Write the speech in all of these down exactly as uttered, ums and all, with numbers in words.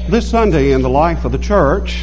This Sunday in the life of the church,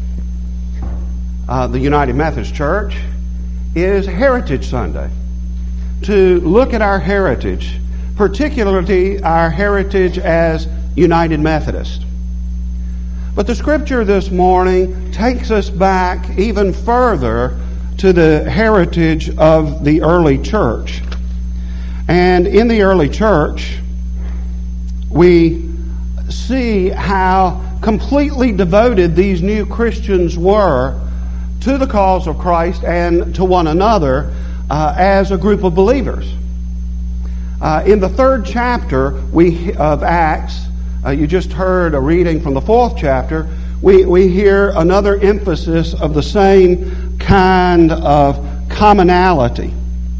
uh, the United Methodist Church, is Heritage Sunday. To look at our heritage, particularly our heritage as United Methodist. But the scripture this morning takes us back even further to the heritage of the early church. And in the early church, we see how completely devoted these new Christians were to the cause of Christ and to one another uh, as a group of believers. Uh, in the third chapter we of Acts, uh, you just heard a reading from the fourth chapter, we, we hear another emphasis of the same kind of commonality.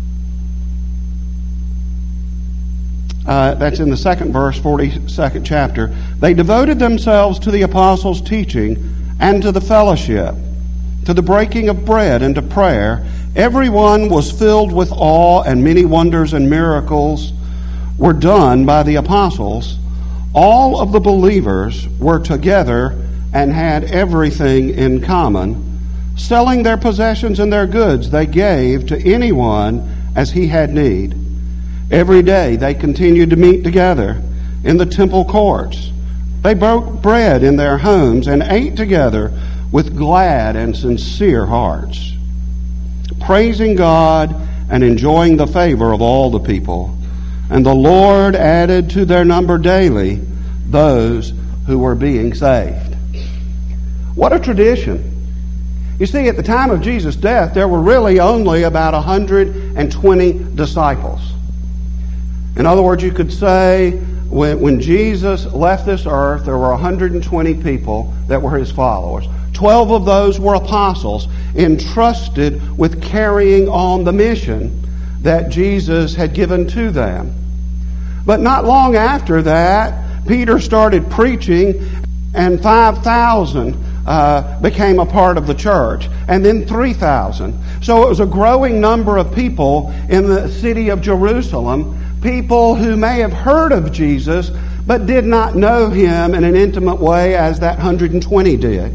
Uh, that's in the second verse, forty-second chapter. They devoted themselves to the apostles' teaching and to the fellowship, to the breaking of bread and to prayer. Everyone was filled with awe, and many wonders and miracles were done by the apostles. All of the believers were together and had everything in common. Selling their possessions and their goods, they gave to anyone as he had need. Every day they continued to meet together in the temple courts. They broke bread in their homes and ate together with glad and sincere hearts, praising God and enjoying the favor of all the people. And the Lord added to their number daily those who were being saved. What a tradition. You see, at the time of Jesus' death, there were really only about one hundred twenty disciples. In other words, you could say when, when Jesus left this earth, there were one hundred twenty people that were his followers. Twelve of those were apostles entrusted with carrying on the mission that Jesus had given to them. But not long after that, Peter started preaching, and five thousand uh, became a part of the church, and then three thousand. So it was a growing number of people in the city of Jerusalem, people who may have heard of Jesus, but did not know him in an intimate way as that one hundred twenty did.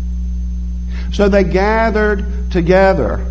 So they gathered together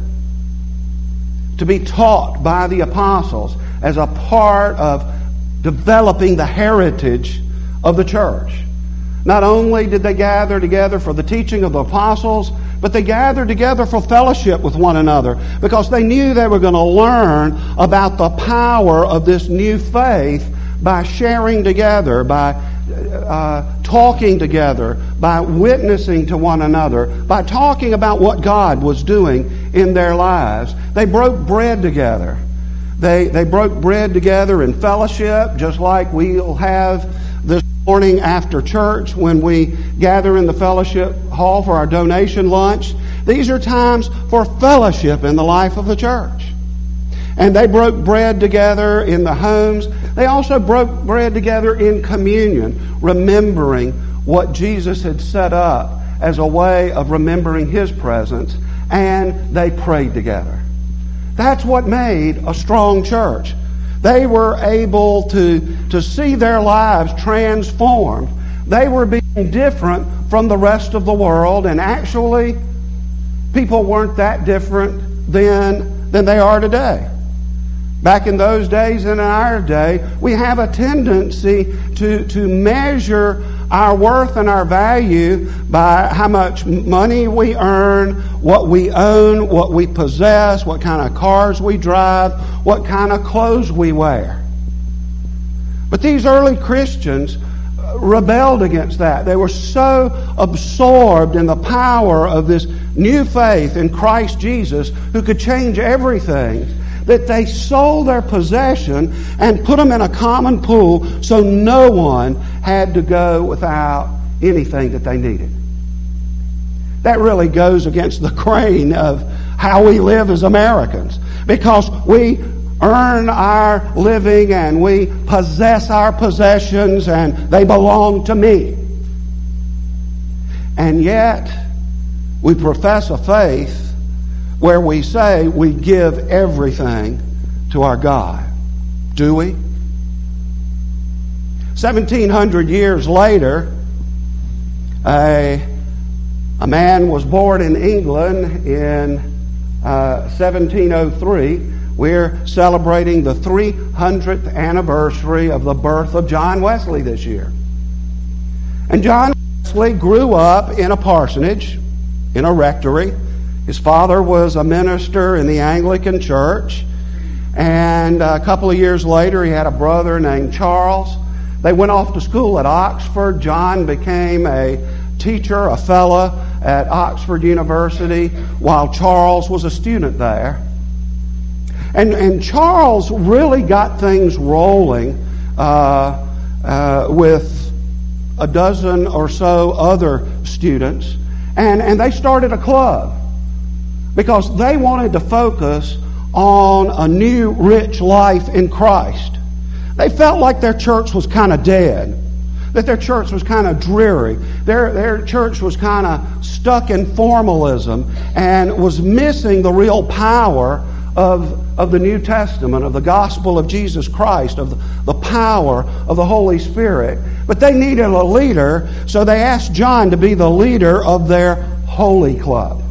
to be taught by the apostles as a part of developing the heritage of the church. Not only did they gather together for the teaching of the apostles, but they gathered together for fellowship with one another because they knew they were going to learn about the power of this new faith by sharing together, by uh, talking together, by witnessing to one another, by talking about what God was doing in their lives. They broke bread together. They, they broke bread together in fellowship, just like we'll have this morning after church when we gather in the fellowship hall for our donation lunch. These are times for fellowship in the life of the church. And they broke bread together in the homes. They also broke bread together in communion, remembering what Jesus had set up as a way of remembering his presence. And they prayed together. That's what made a strong church. They were able to, to see their lives transformed. They were being different from the rest of the world, and actually, people weren't that different then than they are today. Back in those days and in our day, we have a tendency to, to measure our worth and our value by how much money we earn, what we own, what we possess, what kind of cars we drive, what kind of clothes we wear. But these early Christians rebelled against that. They were so absorbed in the power of this new faith in Christ Jesus, who could change everything, that they sold their possession and put them in a common pool so no one had to go without anything that they needed. That really goes against the grain of how we live as Americans, because we earn our living and we possess our possessions and they belong to me. And yet we profess a faith where we say we give everything to our God. Do we? seventeen hundred years later, A, a man was born in England in uh, seventeen oh three. We're celebrating the three hundredth anniversary of the birth of John Wesley this year. And John Wesley grew up in a parsonage, in a rectory. His father was a minister in the Anglican Church. And a couple of years later, he had a brother named Charles. They went off to school at Oxford. John became a teacher, a fellow at Oxford University, while Charles was a student there. And, and Charles really got things rolling uh, uh, with a dozen or so other students. And, and they started a club because they wanted to focus on a new, rich life in Christ. They felt like their church was kind of dead, that their church was kind of dreary. Their, their church was kind of stuck in formalism and was missing the real power of, of the New Testament, of the gospel of Jesus Christ, of the, the power of the Holy Spirit. But they needed a leader, so they asked John to be the leader of their holy club.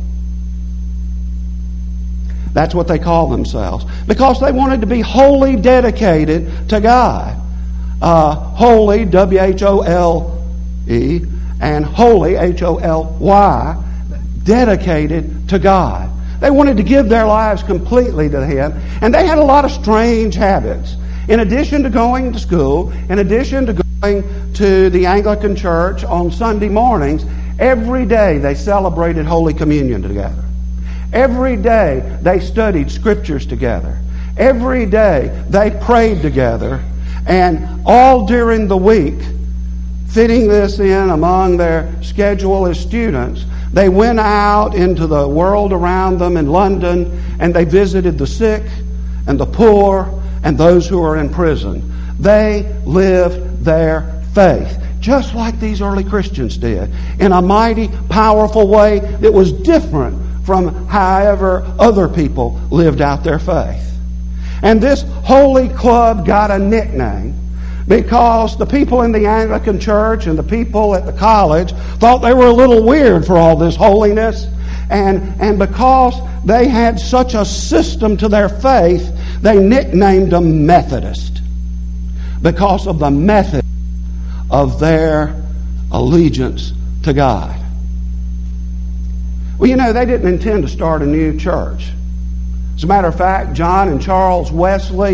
That's what they called themselves. Because they wanted to be wholly dedicated to God. Uh, holy, W H O L E, and holy, H O L Y, dedicated to God. They wanted to give their lives completely to Him. And they had a lot of strange habits. In addition to going to school, in addition to going to the Anglican Church on Sunday mornings, every day they celebrated Holy Communion together. Every day they studied Scriptures together. Every day they prayed together. And all during the week, fitting this in among their schedule as students, they went out into the world around them in London and they visited the sick and the poor and those who are in prison. They lived their faith, just like these early Christians did, in a mighty, powerful way that was different from however other people lived out their faith. And this holy club got a nickname because the people in the Anglican Church and the people at the college thought they were a little weird for all this holiness. And, and because they had such a system to their faith, they nicknamed them Methodist because of the method of their allegiance to God. Well, you know, they didn't intend to start a new church. As a matter of fact, John and Charles Wesley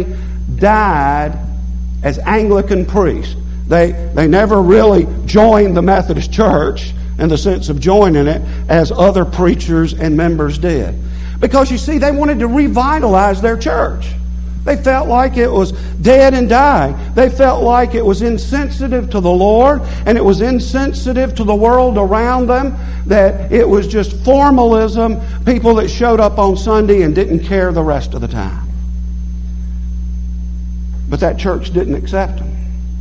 died as Anglican priests. They, they never really joined the Methodist Church in the sense of joining it as other preachers and members did. Because, you see, they wanted to revitalize their church. They felt like it was dead and dying. They felt like it was insensitive to the Lord, and it was insensitive to the world around them, that it was just formalism, people that showed up on Sunday and didn't care the rest of the time. But that church didn't accept them.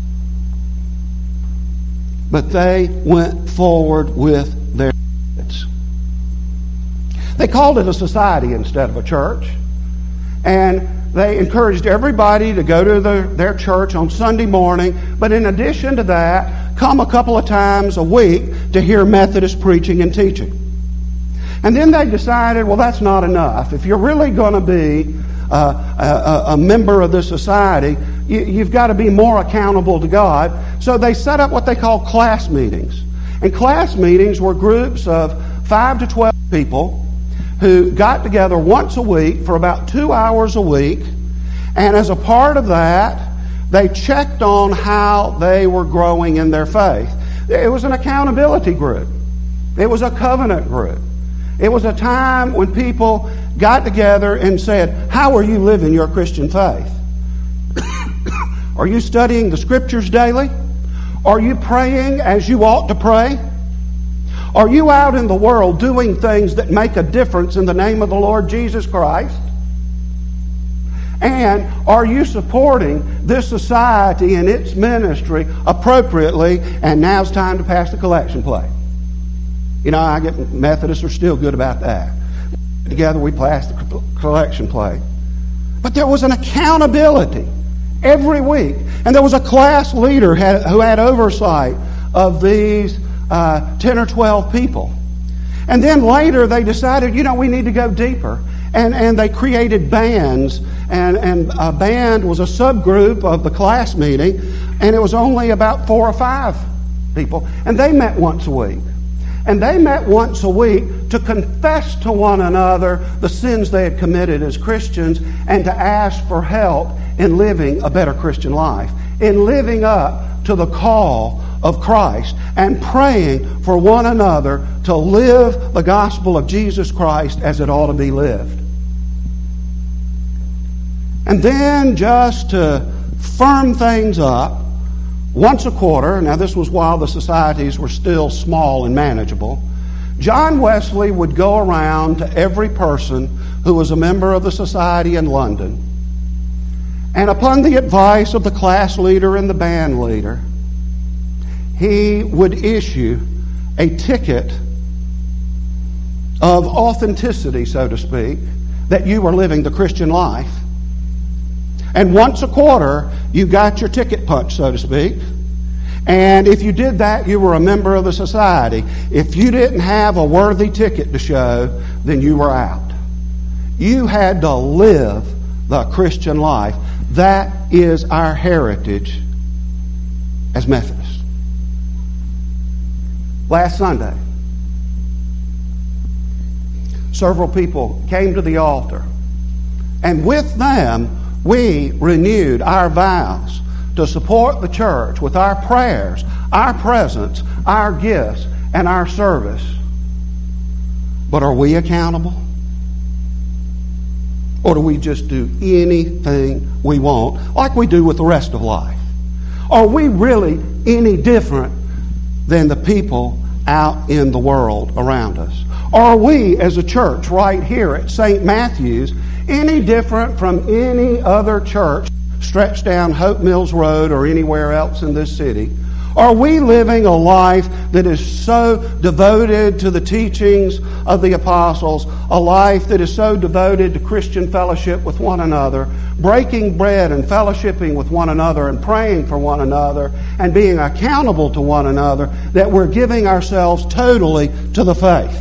But they went forward with their methods. They called it a society instead of a church. And they encouraged everybody to go to their, their church on Sunday morning. But in addition to that, come a couple of times a week to hear Methodist preaching and teaching. And then they decided, well, that's not enough. If you're really going to be uh, a, a member of this society, you, you've got to be more accountable to God. So they set up what they call class meetings. And class meetings were groups of five to twelve people who got together once a week for about two hours a week. And as a part of that, they checked on how they were growing in their faith. It was an accountability group. It was a covenant group. It was a time when people got together and said, how are you living your Christian faith? Are you studying the Scriptures daily? Are you praying as you ought to pray? Are you out in the world doing things that make a difference in the name of the Lord Jesus Christ? And are you supporting this society and its ministry appropriately? And now's time to pass the collection plate. You know, I get Methodists are still good about that. Together we pass the collection plate. But there was an accountability every week. And there was a class leader who had oversight of these uh, ten or twelve people. And then later they decided, you know, we need to go deeper. And, and they created bands. And, and a band was a subgroup of the class meeting. And it was only about four or five people. And they met once a week. And they met once a week to confess to one another the sins they had committed as Christians and to ask for help in living a better Christian life, in living up to the call of Christ, and praying for one another to live the gospel of Jesus Christ as it ought to be lived. And then, just to firm things up, once a quarter, now this was while the societies were still small and manageable, John Wesley would go around to every person who was a member of the society in London, and upon the advice of the class leader and the band leader, he would issue a ticket of authenticity, so to speak, that you were living the Christian life. And once a quarter, you got your ticket punched, so to speak. And if you did that, you were a member of the society. If you didn't have a worthy ticket to show, then you were out. You had to live the Christian life. That is our heritage as Methodists. Last Sunday, several people came to the altar, and with them, we renewed our vows to support the church with our prayers, our presence, our gifts, and our service. But are we accountable? Or do we just do anything we want, like we do with the rest of life? Are we really any different than the people out in the world around us? Are we, as a church right here at Saint Matthew's, any different from any other church stretched down Hope Mills Road or anywhere else in this city? Are we living a life that is so devoted to the teachings of the apostles, a life that is so devoted to Christian fellowship with one another, breaking bread and fellowshipping with one another and praying for one another and being accountable to one another, that we're giving ourselves totally to the faith?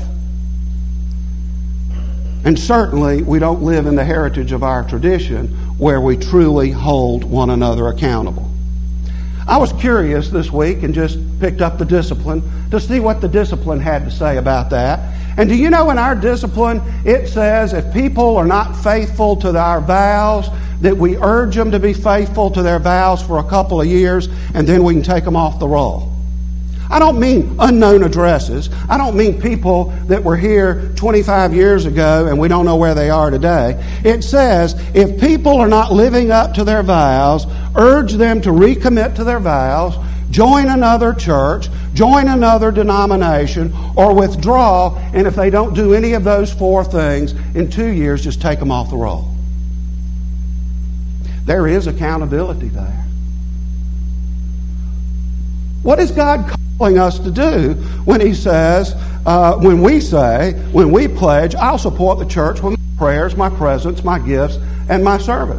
And certainly we don't live in the heritage of our tradition where we truly hold one another accountable. I was curious this week and just picked up the Discipline to see what the Discipline had to say about that. And do you know, in our Discipline, it says if people are not faithful to our vows, that we urge them to be faithful to their vows for a couple of years, and then we can take them off the roll. I don't mean unknown addresses. I don't mean people that were here twenty-five years ago and we don't know where they are today. It says if people are not living up to their vows, urge them to recommit to their vows, join another church, join another denomination, or withdraw, and if they don't do any of those four things, in two years just take them off the roll. There is accountability there. What is God calling us to do when He says, uh, when we say, when we pledge, I'll support the church with my prayers, my presence, my gifts, and my service?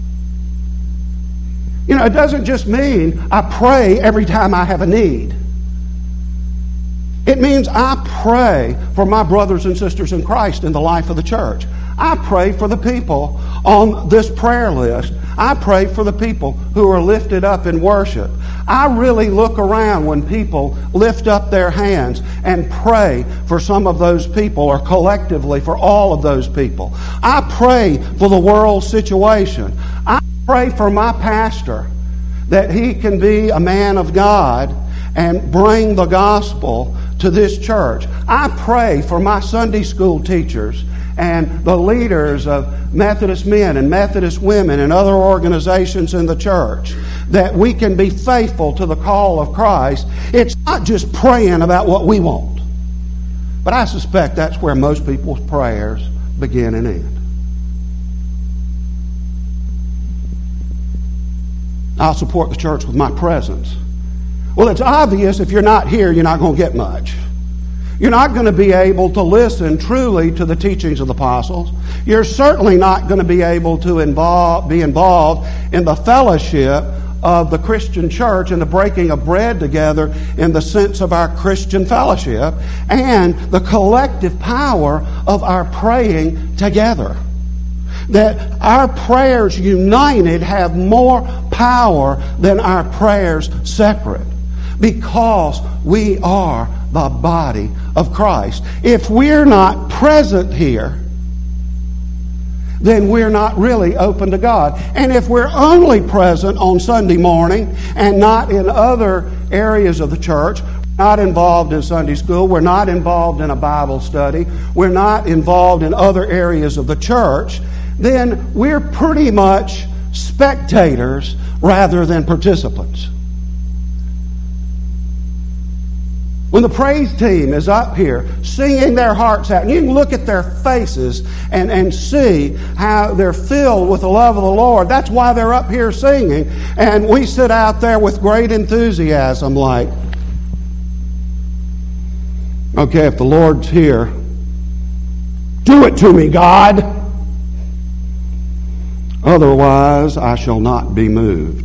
You know, it doesn't just mean I pray every time I have a need. It means I pray for my brothers and sisters in Christ in the life of the church. I pray for the people on this prayer list. I pray for the people who are lifted up in worship. I really look around when people lift up their hands and pray for some of those people, or collectively for all of those people. I pray for the world situation. I pray for my pastor that he can be a man of God and bring the gospel to this church. I pray for my Sunday school teachers and the leaders of Methodist men and Methodist women and other organizations in the church, that we can be faithful to the call of Christ. It's not just praying about what we want, but I suspect that's where most people's prayers begin and end. I'll support the church with my presence. Well, it's obvious if you're not here, you're not going to get much. You're not going to be able to listen truly to the teachings of the apostles. You're certainly not going to be able to involve, be involved in the fellowship of the Christian church and the breaking of bread together in the sense of our Christian fellowship, and the collective power of our praying together. That our prayers united have more power than our prayers separate, because we are the body of Christ. If we're not present here, then we're not really open to God. And if we're only present on Sunday morning and not in other areas of the church, not involved in Sunday school, we're not involved in a Bible study, we're not involved in other areas of the church, then we're pretty much spectators rather than participants. When the praise team is up here singing their hearts out, and you can look at their faces and, and see how they're filled with the love of the Lord. That's why they're up here singing. And we sit out there with great enthusiasm like, okay, if the Lord's here, do it to me, God. Otherwise, I shall not be moved.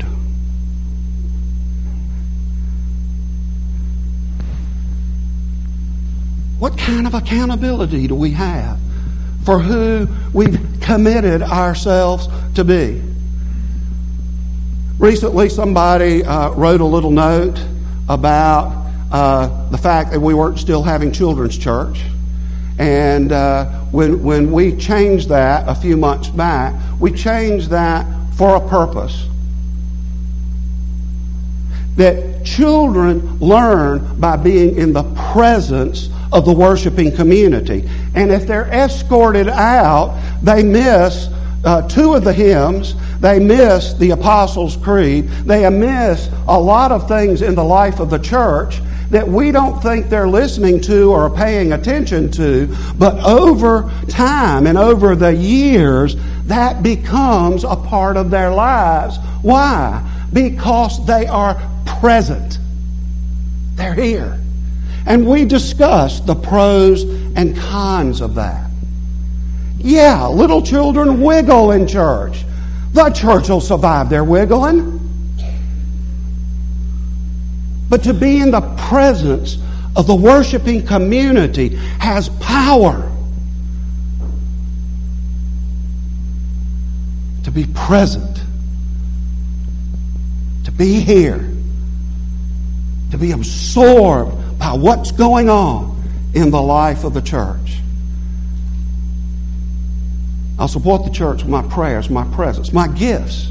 What kind of accountability do we have for who we've committed ourselves to be? Recently, somebody uh, wrote a little note about uh, the fact that we weren't still having children's church. And uh, when, when we changed that a few months back, we changed that for a purpose. That children learn by being in the presence of the worshiping community. And if they're escorted out, they miss uh, two of the hymns, they miss the Apostles' Creed, they miss a lot of things in the life of the church that we don't think they're listening to or paying attention to, but over time and over the years, that becomes a part of their lives. Why? Because they are present. They're here. And we discussed the pros and cons of that. Yeah, little children wiggle in church. The church will survive their wiggling. But to be in the presence of the worshiping community has power. To be present. To be here. To be absorbed by what's going on in the life of the church. I'll support the church with my prayers, my presence, my gifts.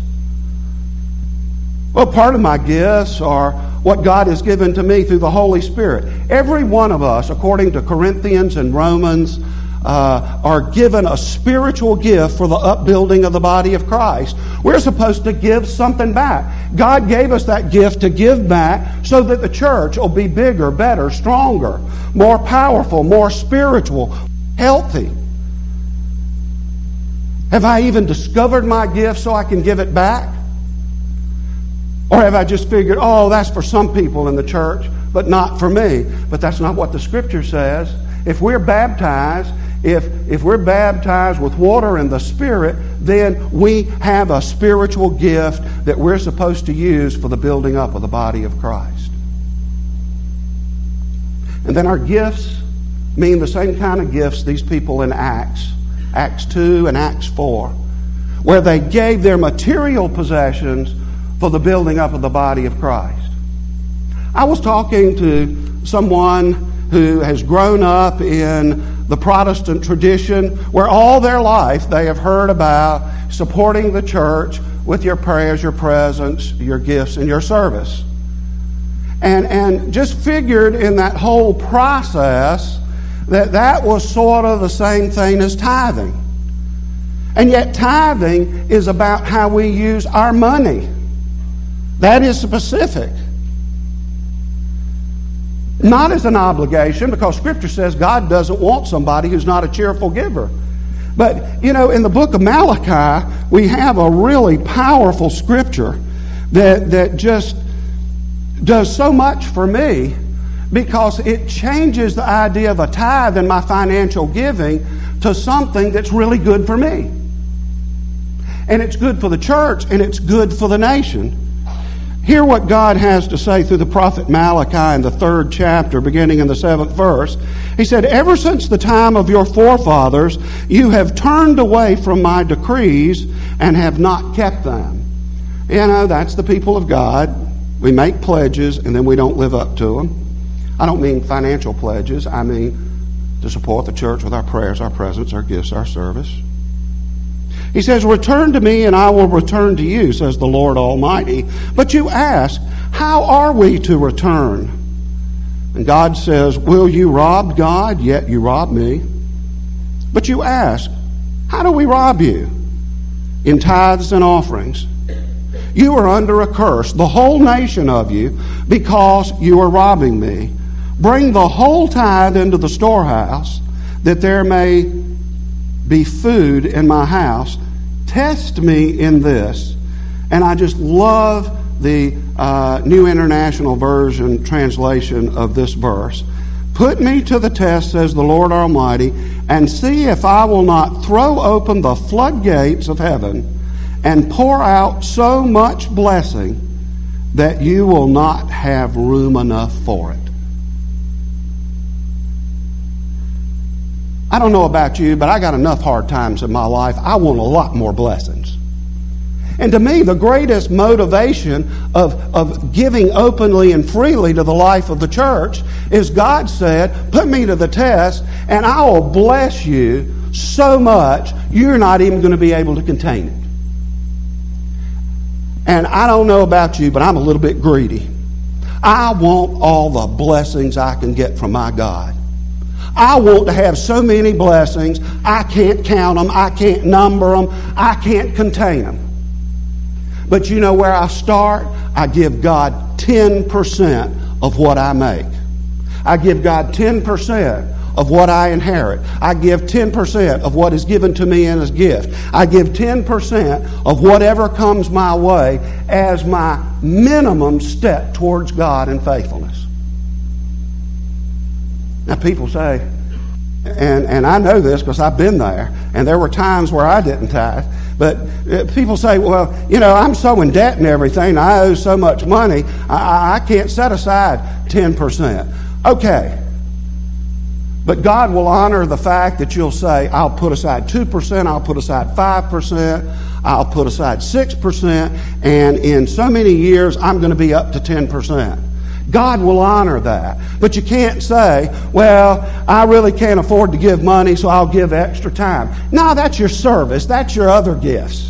Well, part of my gifts are what God has given to me through the Holy Spirit. Every one of us, according to Corinthians and Romans, uh, are given a spiritual gift for the upbuilding of the body of Christ. We're supposed to give something back. God gave us that gift to give back so that the church will be bigger, better, stronger, more powerful, more spiritual, healthy. Have I even discovered my gift so I can give it back? Or have I just figured, oh, that's for some people in the church, but not for me? But that's not what the Scripture says. If we're baptized, if, if we're baptized with water and the Spirit, then we have a spiritual gift that we're supposed to use for the building up of the body of Christ. And then our gifts mean the same kind of gifts these people in Acts, Acts two and Acts four, where they gave their material possessions for the building up of the body of Christ. I was talking to someone who has grown up in the Protestant tradition where all their life they have heard about supporting the church with your prayers, your presence, your gifts, and your service. And, and just figured in that whole process that that was sort of the same thing as tithing. And yet tithing is about how we use our money. That is specific. Not as an obligation, because Scripture says God doesn't want somebody who's not a cheerful giver. But, you know, in the book of Malachi, we have a really powerful Scripture that, that just does so much for me, because it changes the idea of a tithe in my financial giving to something that's really good for me. And it's good for the church, and it's good for the nation. Hear what God has to say through the prophet Malachi in the third chapter, beginning in the seventh verse. He said, "Ever since the time of your forefathers, you have turned away from my decrees and have not kept them." You know, that's the people of God. We make pledges and then we don't live up to them. I don't mean financial pledges. I mean to support the church with our prayers, our presence, our gifts, our service. He says, "Return to me and I will return to you, says the Lord Almighty." But you ask, how are we to return? And God says, "Will you rob God? Yet you rob me." But you ask, how do we rob you? In tithes and offerings. You are under a curse, the whole nation of you, because you are robbing me. Bring the whole tithe into the storehouse, that there may be food in my house. Test me in this. And I just love the uh, New International Version translation of this verse. "Put me to the test, says the Lord Almighty, and see if I will not throw open the floodgates of heaven and pour out so much blessing that you will not have room enough for it." I don't know about you, but I got enough hard times in my life. I want a lot more blessings. And to me, the greatest motivation of, of giving openly and freely to the life of the church is God said, "Put me to the test, and I will bless you so much you're not even going to be able to contain it." And I don't know about you, but I'm a little bit greedy. I want all the blessings I can get from my God. I want to have so many blessings, I can't count them, I can't number them, I can't contain them. But you know where I start? I give God ten percent of what I make. I give God ten percent of what I inherit. I give ten percent of what is given to me in His gift. I give ten percent of whatever comes my way as my minimum step towards God in faithfulness. Now people say, and, and I know this because I've been there, and there were times where I didn't tithe, but people say, well, you know, I'm so in debt and everything, I owe so much money, I, I can't set aside ten percent. Okay. But God will honor the fact that you'll say, I'll put aside two percent, I'll put aside five percent, I'll put aside six percent, and in so many years I'm going to be up to ten percent. God will honor that. But you can't say, well, I really can't afford to give money, so I'll give extra time. No, that's your service. That's your other gifts.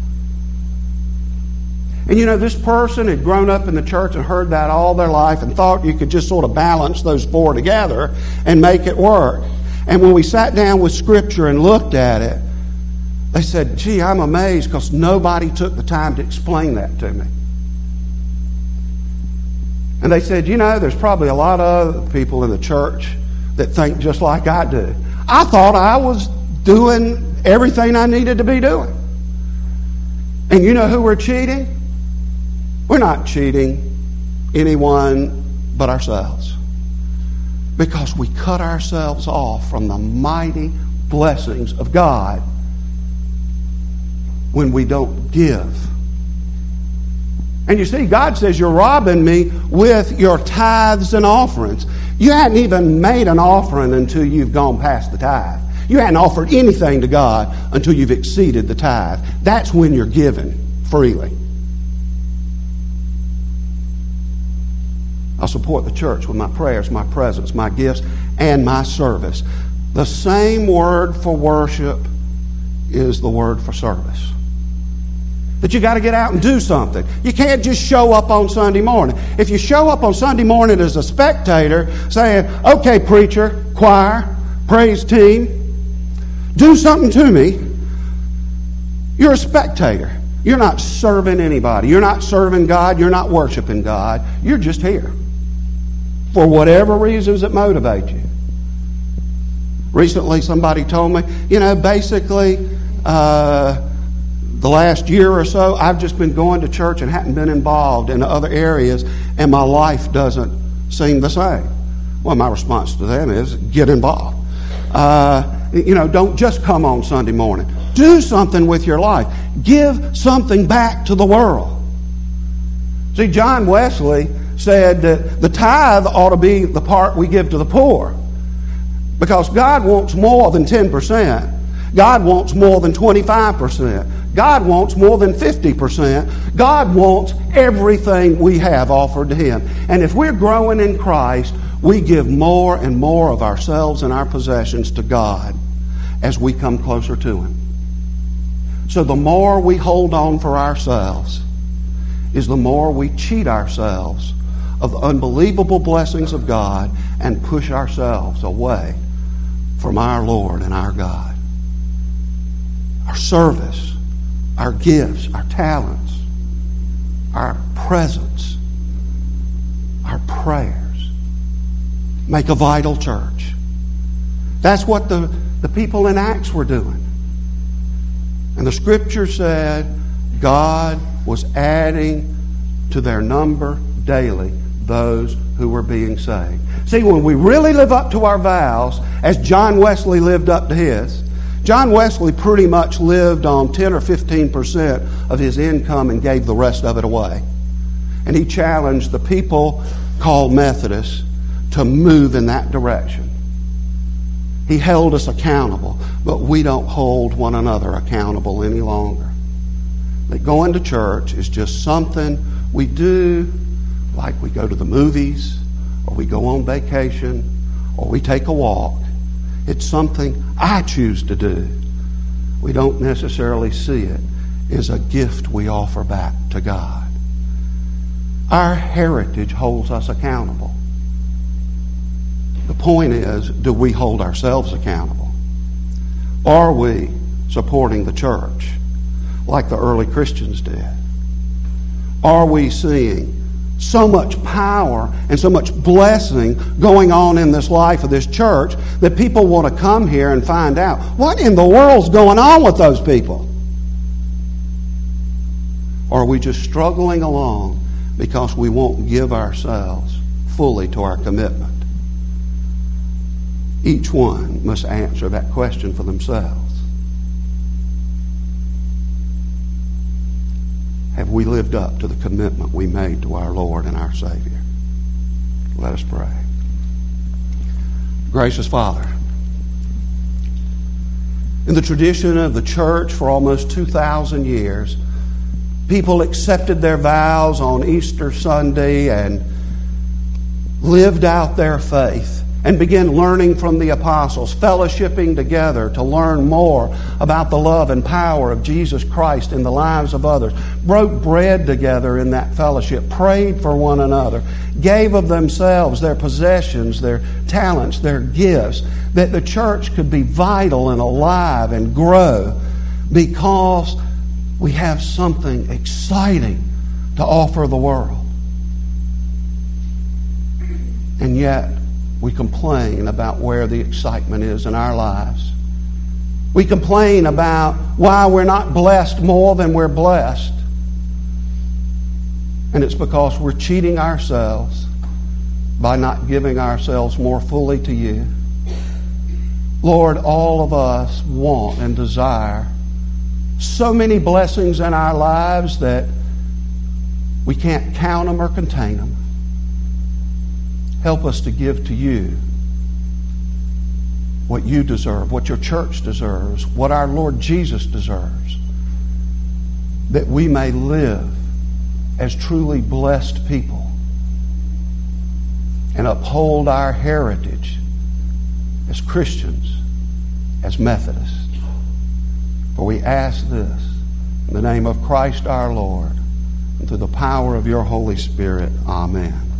And you know, this person had grown up in the church and heard that all their life and thought you could just sort of balance those four together and make it work. And when we sat down with Scripture and looked at it, they said, gee, I'm amazed because nobody took the time to explain that to me. And they said, you know, there's probably a lot of other people in the church that think just like I do. I thought I was doing everything I needed to be doing. And you know who we're cheating? We're not cheating anyone but ourselves. Because we cut ourselves off from the mighty blessings of God when we don't give. And you see, God says, you're robbing me with your tithes and offerings. You hadn't even made an offering until you've gone past the tithe. You hadn't offered anything to God until you've exceeded the tithe. That's when you're giving freely. I'll support the church with my prayers, my presence, my gifts, and my service. The same word for worship is the word for service. That you got to get out and do something. You can't just show up on Sunday morning. If you show up on Sunday morning as a spectator saying, okay, preacher, choir, praise team, do something to me, you're a spectator. You're not serving anybody. You're not serving God. You're not worshiping God. You're just here for whatever reasons that motivate you. Recently, somebody told me, you know, basically, uh, the last year or so, I've just been going to church and hadn't been involved in other areas, and my life doesn't seem the same. Well, my response to them is, get involved. Uh, you know, don't just come on Sunday morning. Do something with your life. Give something back to the world. See, John Wesley said that the tithe ought to be the part we give to the poor, because God wants more than ten percent. God wants more than twenty-five percent. God wants more than fifty percent. God wants everything we have offered to Him. And if we're growing in Christ, we give more and more of ourselves and our possessions to God as we come closer to Him. So the more we hold on for ourselves is the more we cheat ourselves of the unbelievable blessings of God and push ourselves away from our Lord and our God. Our service, our gifts, our talents, our presence, our prayers make a vital church. That's what the, the people in Acts were doing. And the Scripture said God was adding to their number daily those who were being saved. See, when we really live up to our vows, as John Wesley lived up to his, John Wesley pretty much lived on ten or fifteen percent of his income and gave the rest of it away. And he challenged the people called Methodists to move in that direction. He held us accountable, but we don't hold one another accountable any longer. That going to church is just something we do, like we go to the movies, or we go on vacation, or we take a walk. It's something I choose to do. We don't necessarily see it as a gift we offer back to God. Our heritage holds us accountable. The point is, do we hold ourselves accountable? Are we supporting the church like the early Christians did? Are we seeing so much power and so much blessing going on in this life of this church that people want to come here and find out what in the world's going on with those people? Or are we just struggling along because we won't give ourselves fully to our commitment? Each one must answer that question for themselves. Have we lived up to the commitment we made to our Lord and our Savior? Let us pray. Gracious Father, in the tradition of the church for almost two thousand years, people accepted their vows on Easter Sunday and lived out their faith and began learning from the apostles, fellowshipping together to learn more about the love and power of Jesus Christ in the lives of others, broke bread together in that fellowship, prayed for one another, gave of themselves, their possessions, their talents, their gifts, that the church could be vital and alive and grow because we have something exciting to offer the world. And yet, we complain about where the excitement is in our lives. We complain about why we're not blessed more than we're blessed. And it's because we're cheating ourselves by not giving ourselves more fully to you. Lord, all of us want and desire so many blessings in our lives that we can't count them or contain them. Help us to give to you what you deserve, what your church deserves, what our Lord Jesus deserves, that we may live as truly blessed people and uphold our heritage as Christians, as Methodists. For we ask this in the name of Christ our Lord and through the power of your Holy Spirit. Amen.